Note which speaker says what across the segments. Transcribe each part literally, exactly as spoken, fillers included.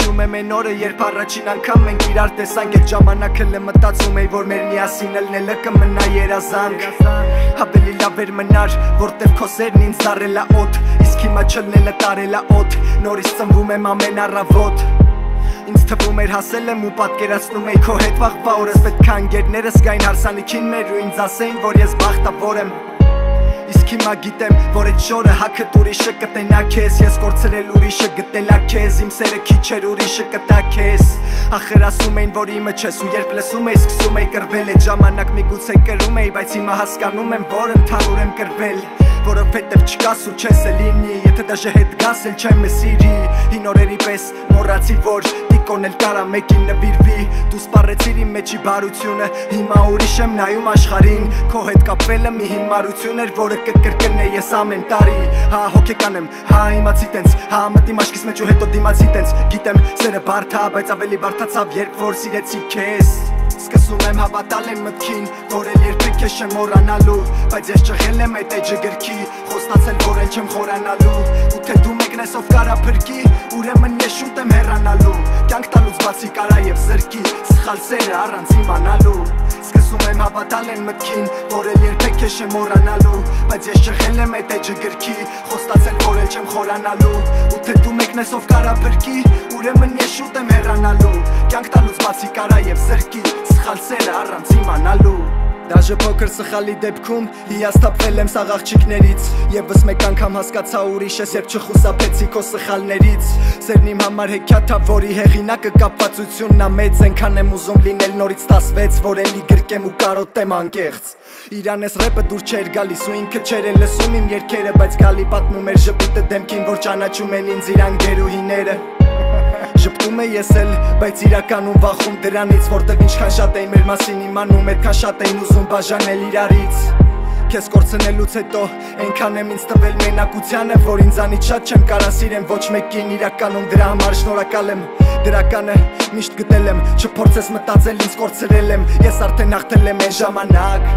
Speaker 1: Հիշում եմ այն օրը, երբ առաջին անգամ մենք իրար տեսանք Այդ ժամանակ էլ եմ մտածում էի, որ մեր միասին ելնելը կմնա երազանք Ավելի լավ էր մնար, որտև քո սերն ինձ դարել ա օդ Իսկ հիմա չլնելը տարել ա օդ Նորից ծնվում եմ ամեն առավոտ Ինձ թվում էր հասել եմ ու պատկերացնում էի քո հետ վաղվա օրս Պետք է ընկերներս գային հարսանիքին մեր ու ինձ ասեին, որ ես բախտավոր եմ Իսկ հիմա գիտեմ, որ այդ շորը հագդ ուրիշը կտենա քեզ Ես կորցրել ուրիշը գտելա քեզ Իմ սերը քիչ էր ուրիշը կտա քեզ Ախր ասում էին, որ իմը չես ու երբ լսում էի սկսում էի կռվել Այդ ժամանակ միգուցե կրում էի, բայց հիմա հասկանում եմ, որ ընդհանուր եմ կռվել Որովհետև չկաս ու չես է լինի Եթե դաժե հետ գաս էլ չեմ է սիրի Հին օրերի պես մոռացի, որ տիկոն էլ կարա մեկին նվիրվի Դու սպառեցիր իմ մեջի բարությունը Հիմա ուրիշ եմ նայում աշխարհին Քո հետ կապվելը մի հիմարություն էր, որը կկրկնե ես ամեն տարի Հա հոգեկան եմ, հա իմացի տենց Հա մտի մաշկիս մեջ ու հետո դիմացի տենց Գիտեմ սերը բարդ ա, բայց ավելի բարդացավ երբ որ սիրեցի քեզ Սկսում եմ հավատալ եմ մտքին, որ էլ երբեք ես չեմ մոռանալու Բայց ես ճղել եմ այդ էջը գրքի, խոստացել որ էլ չեմ խորանալու Ու թե դու մեկն ես ով կարա փրկի, ուրեմն ես շուտ եմ հեռանալու Կյանք տալուց բացի կարա եւ զրկի, սխալ սերը առանց իմանալու Սկսում եմ հավատալ եմ մտքին, որ էլ երբեք ես չեմ մոռանալու Բայց ես ճղել եմ այդ էջը գրքի, խոստացել որ էլ չեմ խորանալու Ու թե դու մեկն ես ով կարա փրկի, ուրեմն ես շուտ եմ հեռանալու Կյանք տալուց բացի կարա եւ զրկի Սխալ սերը առանց իմանալու Դաժե փոքր սխալի դեպքում հիասթափվել եմ սաղ աղջիկներից Եվս մեկ անգամ հասկացա ուրիշ ես երբ չխուսափեցի քո սխալներից Սերն իմ համար հեքիաթ ա, որի հեղինակը կապվածությունն ա մեծ Ենքան եմ ուզում լինել նորից տասվեց, որ էլի գրկեմ ու կարոտեմ անկեղծ Իրանես ռեպը դուր չէր գալիս ու ինքը չէր էլ լսում իմ երգերը Բայց գալի պատմում էր ժպիտը դեմքին, որ ճանաչում են ինձ իրան գերուհիները Ժպտում է ես էլ, բայց իրականում վախում դրանից Որտև ինչքան շատ էին մեր մասին իմանում, այդքան շատ էին ուզում բաժանել իրարից Քեզ կորցնելուց հետո, այնքան եմ ինձ տվել մենակությանը Որ ինձանից շատ չեմ կարա սիրեմ ոչ մեկին իրականում Դրա համար շնորհակալ եմ, դրականը միշտ գտել եմ Չփորձես մտածել ինձ կորցրել եմ Ես արդեն հաղթել եմ այն ժամանակ,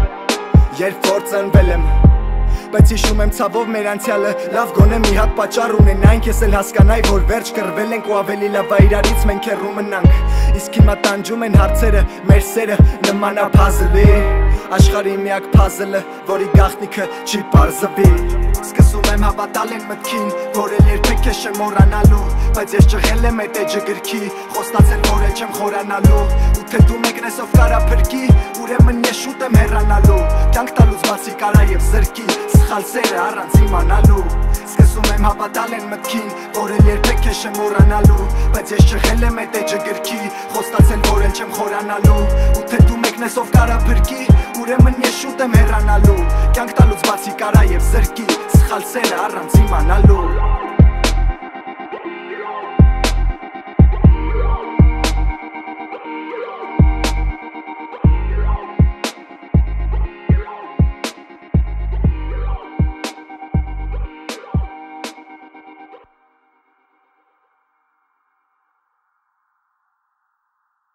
Speaker 1: երբ որ ծնվել եմ Բայց հիշում եմ ցավով մեր անցյալը Լավ գոնե մի հատ պատճառ ունենայինք Ես էլ հասկանայի, որ վերջ կռվել ենք ու ավելի լավ ա իրարից մենք հեռու մնանք Իսկ հիմա տանջում են հարցերը, մեր սերը նման ա փազլի Աշխարհի միակ փազլը, որի գաղտնիքը չի պարզվի Սկսում եմ հավատալ եմ մտքին, որ էլ երբեք ես չեմ մոռանալու Բայց ես ճղել եմ այդ էջը գրքի, խոստացել որ էլ չեմ խորանալու Ու թե դու մեկն ես ով կարա փրկի, ուրեմն ես շուտ եմ հեռանալու Կյանք տալուց բացի կարա եւ զրկի, սխալ սերը առանց իմանալու Սկսում եմ հավատալ եմ մտքին, որ էլ երբեք ես չեմ մոռանալու Բայց ես ճղել եմ այդ էջը գրքի, խոստացել որ էլ չեմ խորանալու Ու թե դու մեկն ես ով կարա փրկի, ուրեմն ես շուտ եմ հեռանալու Կյանք տալուց բացի կարա եւ զրկի, սխալ սերը առանց իմանալու